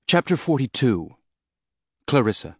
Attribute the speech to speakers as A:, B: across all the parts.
A: Chapter 42. Clarissa.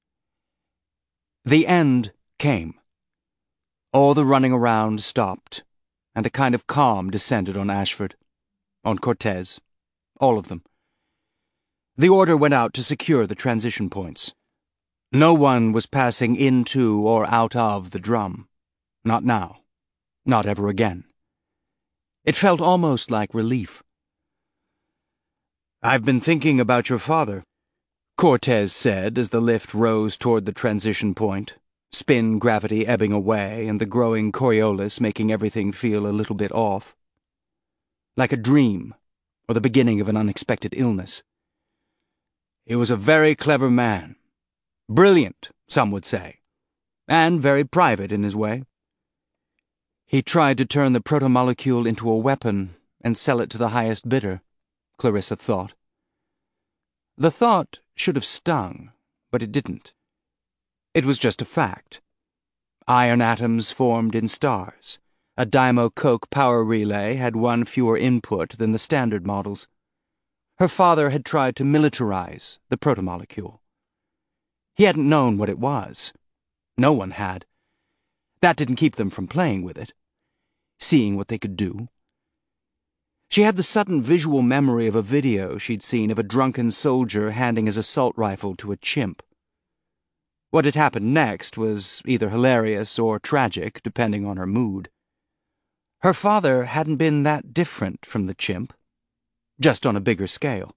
A: The end came. All the running around stopped, and a kind of calm descended on Ashford, on Cortez, all of them. The order went out to secure the transition points. No one was passing into or out of the drum. Not now. Not ever again. It felt almost like relief. "I've been thinking about your father," Cortez said as the lift rose toward the transition point, spin gravity ebbing away and the growing Coriolis making everything feel a little bit off. Like a dream, or the beginning of an unexpected illness. He was a very clever man. Brilliant, some would say, and very private in his way. He tried to turn the protomolecule into a weapon and sell it to the highest bidder, Clarissa thought. The thought should have stung, but it didn't. It was just a fact. Iron atoms formed in stars. A Dymo-Coke power relay had one fewer input than the standard models. Her father had tried to militarize the protomolecule. He hadn't known what it was. No one had. That didn't keep them from playing with it, seeing what they could do. She had the sudden visual memory of a video she'd seen of a drunken soldier handing his assault rifle to a chimp. What had happened next was either hilarious or tragic, depending on her mood. Her father hadn't been that different from the chimp, just on a bigger scale.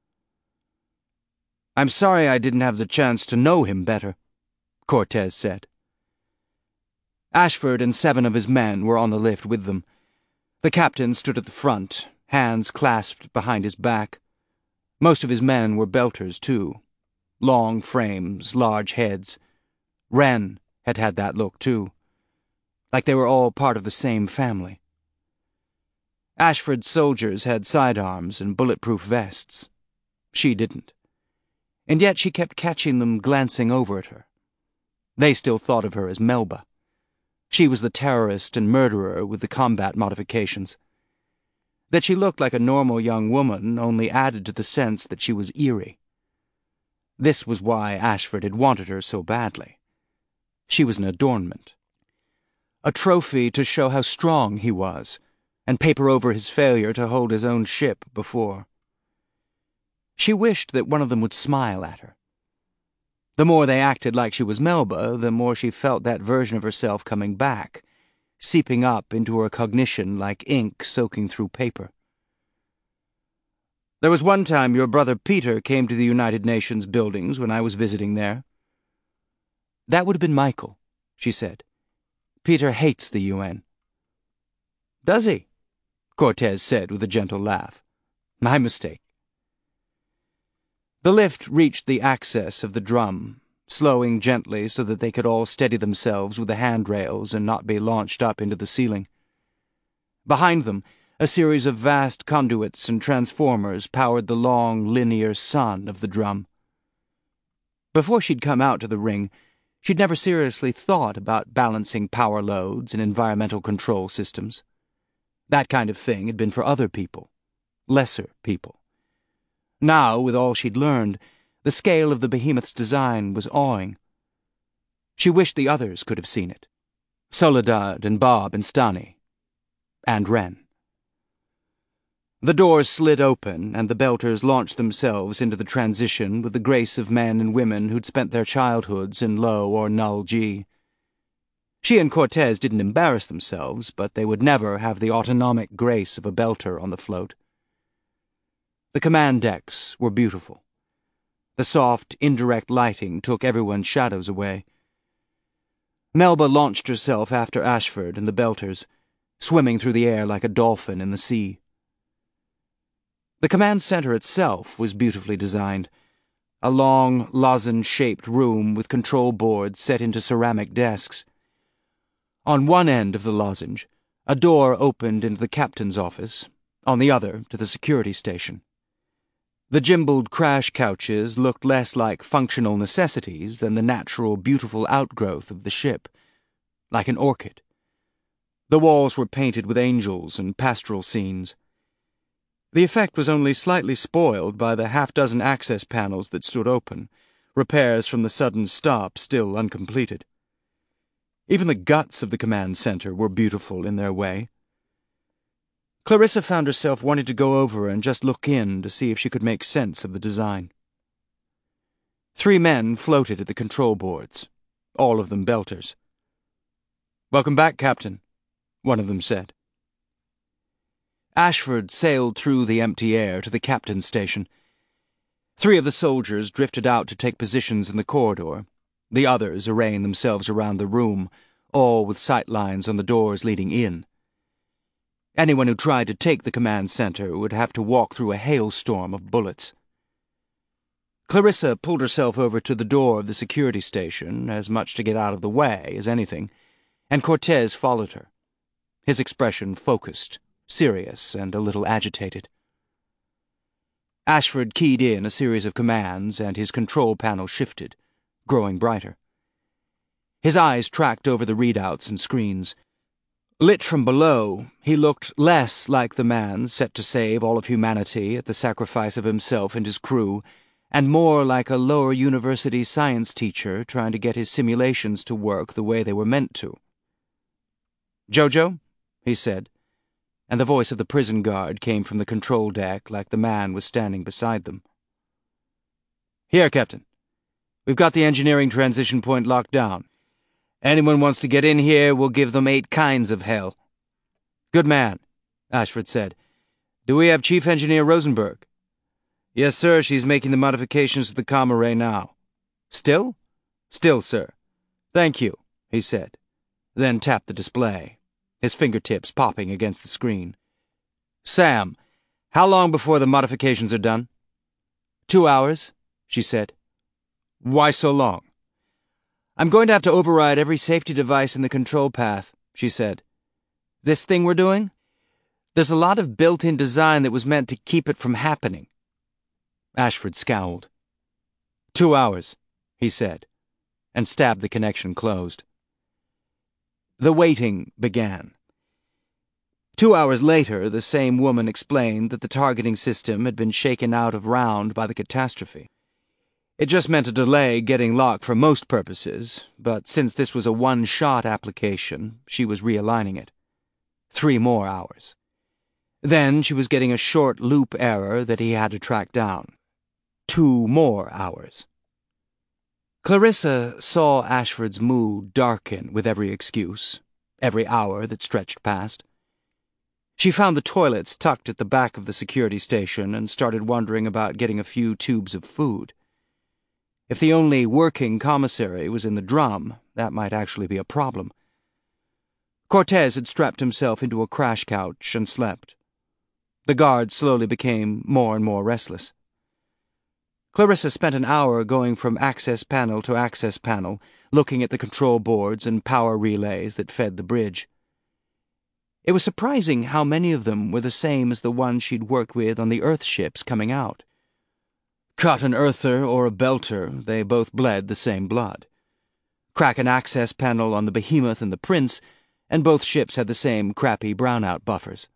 A: "I'm sorry I didn't have the chance to know him better," Cortez said. Ashford and 7 of his men were on the lift with them. The captain stood at the front, hands clasped behind his back. Most of his men were belters, too. Long frames, large heads. Wren had had that look, too. Like they were all part of the same family. Ashford's soldiers had sidearms and bulletproof vests. She didn't. And yet she kept catching them glancing over at her. They still thought of her as Melba. She was the terrorist and murderer with the combat modifications. That she looked like a normal young woman only added to the sense that she was eerie. This was why Ashford had wanted her so badly. She was an adornment. A trophy to show how strong he was, and paper over his failure to hold his own ship before. She wished that one of them would smile at her. The more they acted like she was Melba, the more she felt that version of herself coming back, seeping up into her cognition like ink soaking through paper. "There was one time your brother Peter came to the United Nations buildings when I was visiting there." "That would have been Michael," she said. "Peter hates the UN." "Does he?" Cortez said with a gentle laugh. "My mistake." The lift reached the axis of the drum, slowing gently so that they could all steady themselves with the handrails and not be launched up into the ceiling. Behind them, a series of vast conduits and transformers powered the long, linear sun of the drum. Before she'd come out to the ring, she'd never seriously thought about balancing power loads and environmental control systems. That kind of thing had been for other people, lesser people. Now, with all she'd learned, the scale of the behemoth's design was awing. She wished the others could have seen it. Soledad and Bob and Stani. And Wren. The doors slid open, and the belters launched themselves into the transition with the grace of men and women who'd spent their childhoods in low or null G. She and Cortez didn't embarrass themselves, but they would never have the autonomic grace of a belter on the float. The command decks were beautiful. The soft, indirect lighting took everyone's shadows away. Melba launched herself after Ashford and the belters, swimming through the air like a dolphin in the sea. The command center itself was beautifully designed, a long, lozenge-shaped room with control boards set into ceramic desks. On one end of the lozenge, a door opened into the captain's office, on the other to the security station. The gimbaled crash couches looked less like functional necessities than the natural, beautiful outgrowth of the ship, like an orchid. The walls were painted with angels and pastoral scenes. The effect was only slightly spoiled by the half-dozen access panels that stood open, repairs from the sudden stop still uncompleted. Even the guts of the command center were beautiful in their way. Clarissa found herself wanting to go over and just look in to see if she could make sense of the design. 3 men floated at the control boards, all of them belters. "Welcome back, Captain," one of them said. Ashford sailed through the empty air to the captain's station. 3 of the soldiers drifted out to take positions in the corridor, the others arraying themselves around the room, all with sight lines on the doors leading in. Anyone who tried to take the command center would have to walk through a hailstorm of bullets. Clarissa pulled herself over to the door of the security station, as much to get out of the way as anything, and Cortez followed her, his expression focused, serious, and a little agitated. Ashford keyed in a series of commands, and his control panel shifted, growing brighter. His eyes tracked over the readouts and screens. Lit from below, he looked less like the man set to save all of humanity at the sacrifice of himself and his crew, and more like a lower university science teacher trying to get his simulations to work the way they were meant to. "Jojo," he said, and the voice of the prison guard came from the control deck like the man was standing beside them. "Here, Captain. We've got the engineering transition point locked down. Anyone wants to get in here, we'll give them 8 kinds of hell." "Good man," Ashford said. "Do we have Chief Engineer Rosenberg?" "Yes, sir. She's making the modifications to the comm array now." "Still?" "Still, sir." "Thank you," he said, then tapped the display, his fingertips popping against the screen. "Sam, how long before the modifications are done?" 2 hours, she said. "Why so long?" "I'm going to have to override every safety device in the control path," she said. "This thing we're doing? There's a lot of built-in design that was meant to keep it from happening." Ashford scowled. 2 hours, he said, and stabbed the connection closed. The waiting began. 2 hours later, the same woman explained that the targeting system had been shaken out of round by the catastrophe. It just meant a delay getting locked for most purposes, but since this was a one-shot application, she was realigning it. 3 more hours. Then she was getting a short loop error that he had to track down. 2 more hours. Clarissa saw Ashford's mood darken with every excuse, every hour that stretched past. She found the toilets tucked at the back of the security station and started wondering about getting a few tubes of food. If the only working commissary was in the drum, that might actually be a problem. Cortez had strapped himself into a crash couch and slept. The guard slowly became more and more restless. Clarissa spent an hour going from access panel to access panel, looking at the control boards and power relays that fed the bridge. It was surprising how many of them were the same as the ones she'd worked with on the Earth ships coming out. Cut an Earther or a Belter, they both bled the same blood. Crack an access panel on the Behemoth and the Prince, and both ships had the same crappy brownout buffers.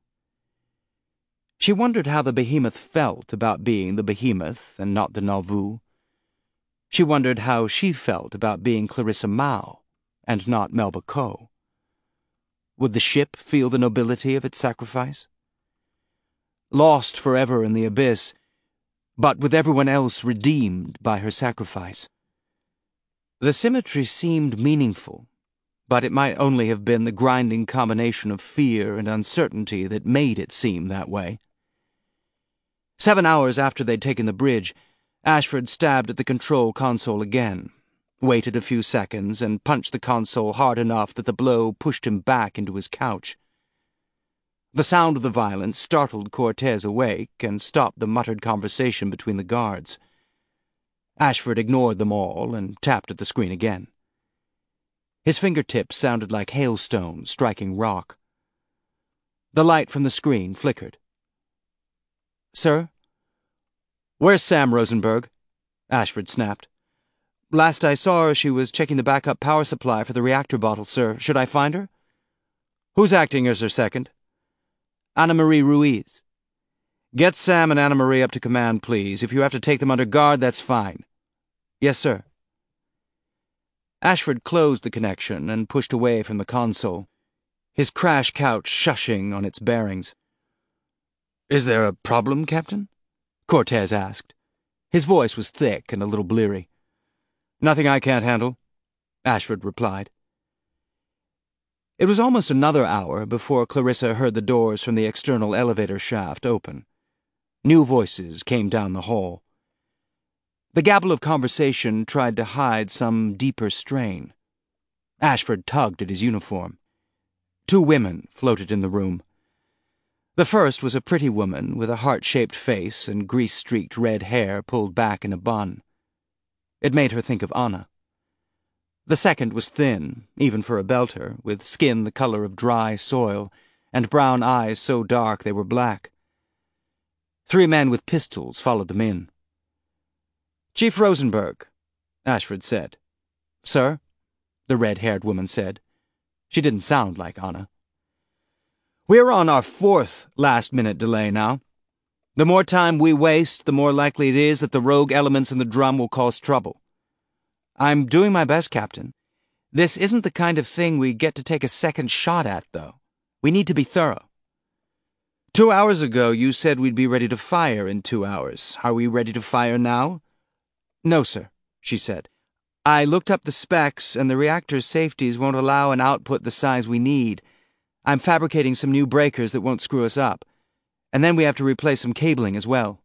A: She wondered how the Behemoth felt about being the Behemoth and not the Nauvoo. She wondered how she felt about being Clarissa Mao and not Melba Coe. Would the ship feel the nobility of its sacrifice? Lost forever in the abyss, but with everyone else redeemed by her sacrifice. The symmetry seemed meaningful, but it might only have been the grinding combination of fear and uncertainty that made it seem that way. 7 hours after they'd taken the bridge, Ashford stabbed at the control console again, waited a few seconds, and punched the console hard enough that the blow pushed him back into his couch. The sound of the violence startled Cortez awake and stopped the muttered conversation between the guards. Ashford ignored them all and tapped at the screen again. His fingertips sounded like hailstones striking rock. The light from the screen flickered. "Sir?" "Where's Sam Rosenberg?" Ashford snapped. "Last I saw her, she was checking the backup power supply for the reactor bottle, sir. Should I find her?" "Who's acting as her second?" "Anna Marie Ruiz." Get Sam and Anna Marie up to command, please. If you have to take them under guard, that's fine. Yes, sir. Ashford closed the connection and pushed away from the console, his crash couch shushing on its bearings. Is there a problem, Captain? Cortez asked. His voice was thick and a little bleary. Nothing I can't handle, Ashford replied. It was almost another hour before Clarissa heard the doors from the external elevator shaft open. New voices came down the hall. The gabble of conversation tried to hide some deeper strain. Ashford tugged at his uniform. 2 women floated in the room. The first was a pretty woman with a heart-shaped face and grease-streaked red hair pulled back in a bun. It made her think of Anna. The second was thin, even for a belter, with skin the color of dry soil and brown eyes so dark they were black. 3 men with pistols followed them in. Chief Rosenberg, Ashford said. Sir, the red-haired woman said. She didn't sound like Anna. We're on our 4th last-minute delay now. The more time we waste, the more likely it is that the rogue elements in the drum will cause trouble. I'm doing my best, Captain. This isn't the kind of thing we get to take a second shot at, though. We need to be thorough. 2 hours ago, you said we'd be ready to fire in 2 hours. Are we ready to fire now? No, sir, she said. I looked up the specs, and the reactor's safeties won't allow an output the size we need. I'm fabricating some new breakers that won't screw us up. And then we have to replace some cabling as well.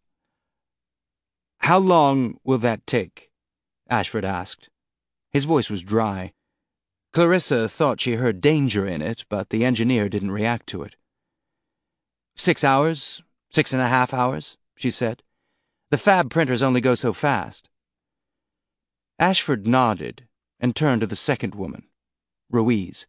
A: How long will that take? Ashford asked. His voice was dry. Clarissa thought she heard danger in it, but the engineer didn't react to it. 6 hours, 6.5 hours, she said. The fab printers only go so fast. Ashford nodded and turned to the second woman, Ruiz.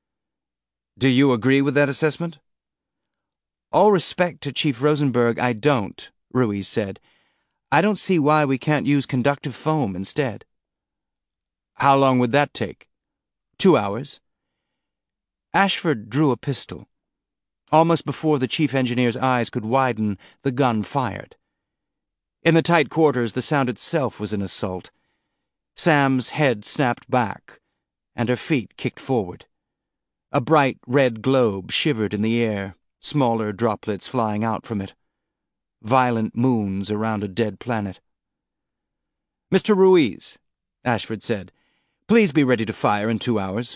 A: Do you agree with that assessment? All respect to Chief Rosenberg, I don't, Ruiz said. I don't see why we can't use conductive foam instead. How long would that take? 2 hours. Ashford drew a pistol. Almost before the chief engineer's eyes could widen, the gun fired. In the tight quarters, the sound itself was an assault. Sam's head snapped back, and her feet kicked forward. A bright red globe shivered in the air, smaller droplets flying out from it. Violent moons around a dead planet. Mr. Ruiz, Ashford said, please be ready to fire in 2 hours.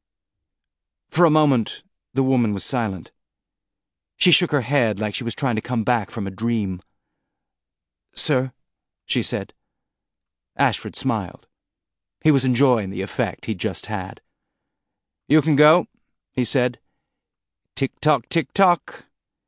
A: For a moment, the woman was silent. She shook her head like she was trying to come back from a dream. Sir, she said. Ashford smiled. He was enjoying the effect he'd just had. You can go, he said. Tick-tock, tick-tock.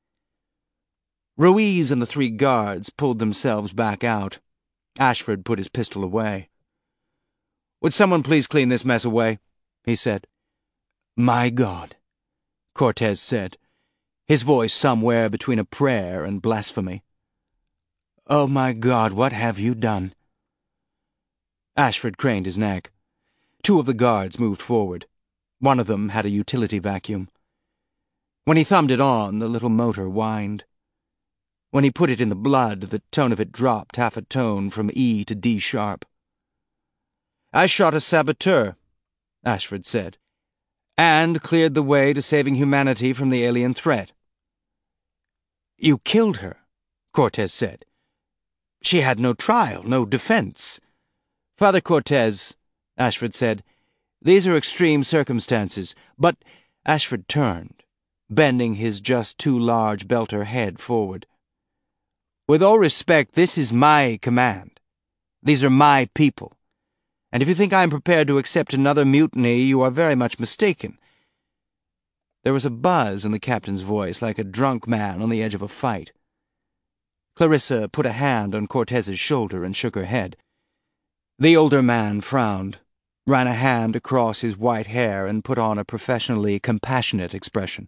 A: Ruiz and the 3 guards pulled themselves back out. Ashford put his pistol away. Would someone please clean this mess away? He said. My God, Cortez said, his voice somewhere between a prayer and blasphemy. Oh, my God, what have you done? Ashford craned his neck. 2 of the guards moved forward. One of them had a utility vacuum. When he thumbed it on, the little motor whined. When he put it in the blood, the tone of it dropped half a tone from E to D sharp. I shot a saboteur, Ashford said, and cleared the way to saving humanity from the alien threat. You killed her, Cortez said. She had no trial, no defense. Father Cortez, Ashford said, these are extreme circumstances, but Ashford turned, bending his just too large belter head forward. With all respect, this is my command. These are my people. And if you think I am prepared to accept another mutiny, you are very much mistaken. There was a buzz in the captain's voice, like a drunk man on the edge of a fight. Clarissa put a hand on Cortez's shoulder and shook her head. The older man frowned, ran a hand across his white hair, and put on a professionally compassionate expression.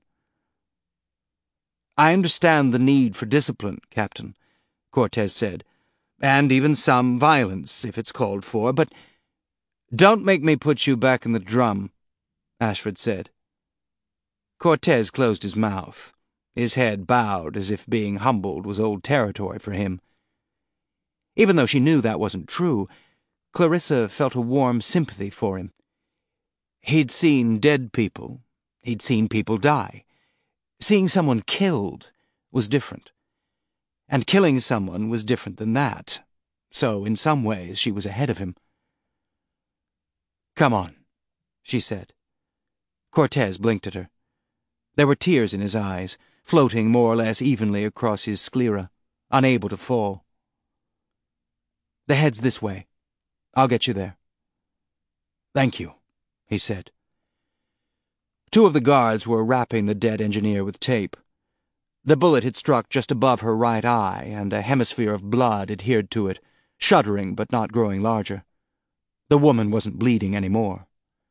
A: I understand the need for discipline, Captain, Cortez said, and even some violence, if it's called for, but don't make me put you back in the drum, Ashford said. Cortez closed his mouth. His head bowed as if being humbled was old territory for him. Even though she knew that wasn't true, Clarissa felt a warm sympathy for him. He'd seen dead people. He'd seen people die. Seeing someone killed was different. And killing someone was different than that. So, in some ways, she was ahead of him. "Come on," she said. Cortez blinked at her. There were tears in his eyes, floating more or less evenly across his sclera, unable to fall. "The head's this way. I'll get you there." "Thank you," he said. Two of the guards were wrapping the dead engineer with tape. The bullet had struck just above her right eye, and a hemisphere of blood adhered to it, shuddering but not growing larger. The woman wasn't bleeding any more.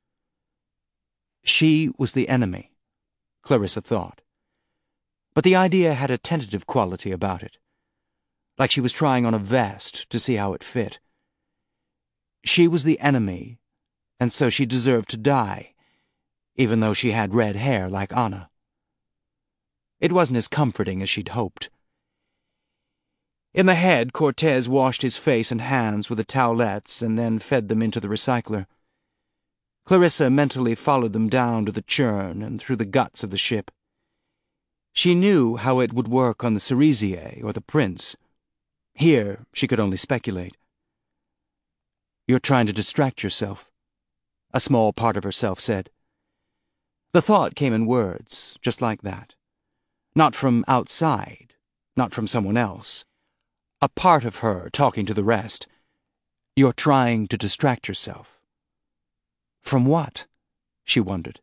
A: She was the enemy, Clarissa thought. But the idea had a tentative quality about it, like she was trying on a vest to see how it fit. She was the enemy, and so she deserved to die, even though she had red hair like Anna. It wasn't as comforting as she'd hoped. In the head, Cortez washed his face and hands with the towelettes and then fed them into the recycler. Clarissa mentally followed them down to the churn and through the guts of the ship. She knew how it would work on the Cerisier or the Prince. Here, she could only speculate. "You're trying to distract yourself," a small part of herself said. The thought came in words, just like that. Not from outside, not from someone else. A part of her talking to the rest. "You're trying to distract yourself." From what? She wondered.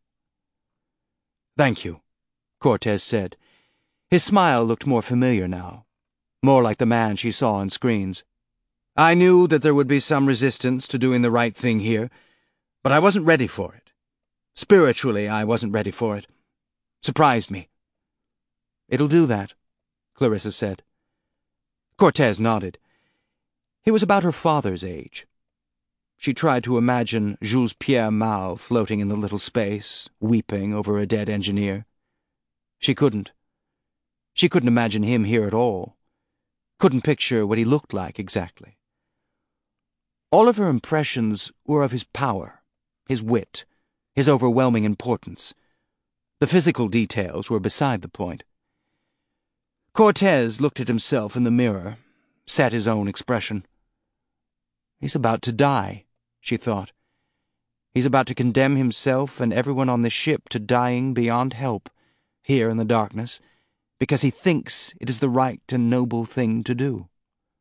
A: "Thank you," Cortez said. His smile looked more familiar now, more like the man she saw on screens. "I knew that there would be some resistance to doing the right thing here, but I wasn't ready for it. Spiritually, I wasn't ready for it. Surprised me." "It'll do that," Clarissa said. Cortez nodded. He was about her father's age. She tried to imagine Jules Pierre Mao floating in the little space, weeping over a dead engineer. She couldn't. She couldn't imagine him here at all. Couldn't picture what he looked like exactly. All of her impressions were of his power, his wit, his overwhelming importance. The physical details were beside the point. Cortez looked at himself in the mirror, set his own expression. He's about to die, she thought. He's about to condemn himself and everyone on the ship to dying beyond help, here in the darkness, because he thinks it is the right and noble thing to do.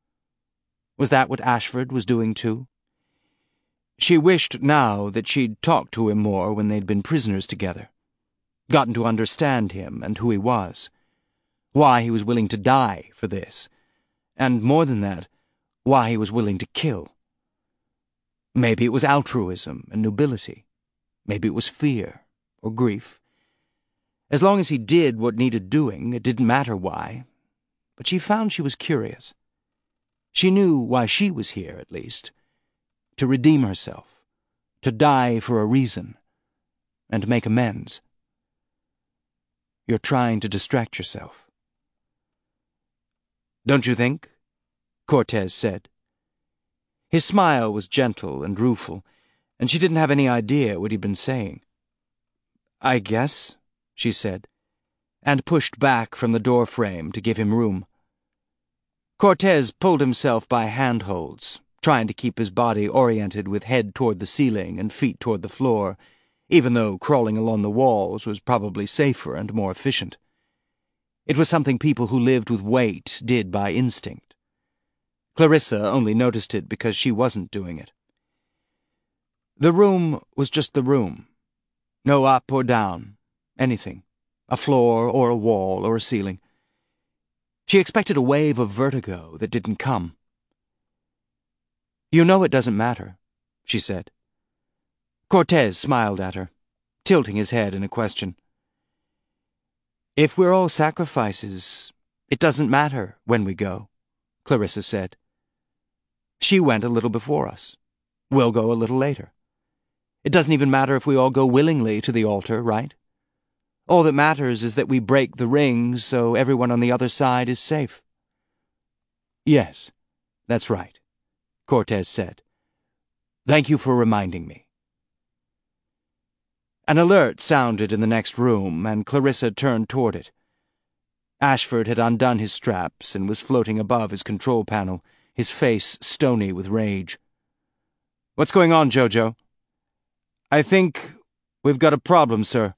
A: Was that what Ashford was doing too? She wished now that she'd talked to him more when they'd been prisoners together, gotten to understand him and who he was, why he was willing to die for this, and more than that, why he was willing to kill. Maybe it was altruism and nobility. Maybe it was fear or grief. As long as he did what needed doing, it didn't matter why. But she found she was curious. She knew why she was here, at least. To redeem herself. To die for a reason. And make amends. "You're trying to distract yourself." "Don't you think?" Cortez said. His smile was gentle and rueful, and she didn't have any idea what he'd been saying. "I guess," she said, and pushed back from the door frame to give him room. Cortez pulled himself by handholds, trying to keep his body oriented with head toward the ceiling and feet toward the floor, even though crawling along the walls was probably safer and more efficient. It was something people who lived with weight did by instinct. Clarissa only noticed it because she wasn't doing it. The room was just the room. No up or down, anything. A floor or a wall or a ceiling. She expected a wave of vertigo that didn't come. "You know it doesn't matter," she said. Cortez smiled at her, tilting his head in a question. "If we're all sacrifices, it doesn't matter when we go," Clarissa said. "She went a little before us. We'll go a little later. It doesn't even matter if we all go willingly to the altar, right? All that matters is that we break the ring so everyone on the other side is safe." "Yes, that's right," Cortez said. "Thank you for reminding me." An alert sounded in the next room, and Clarissa turned toward it. Ashford had undone his straps and was floating above his control panel, his face stony with rage. "What's going on, Jojo?" "I think we've got a problem, sir,"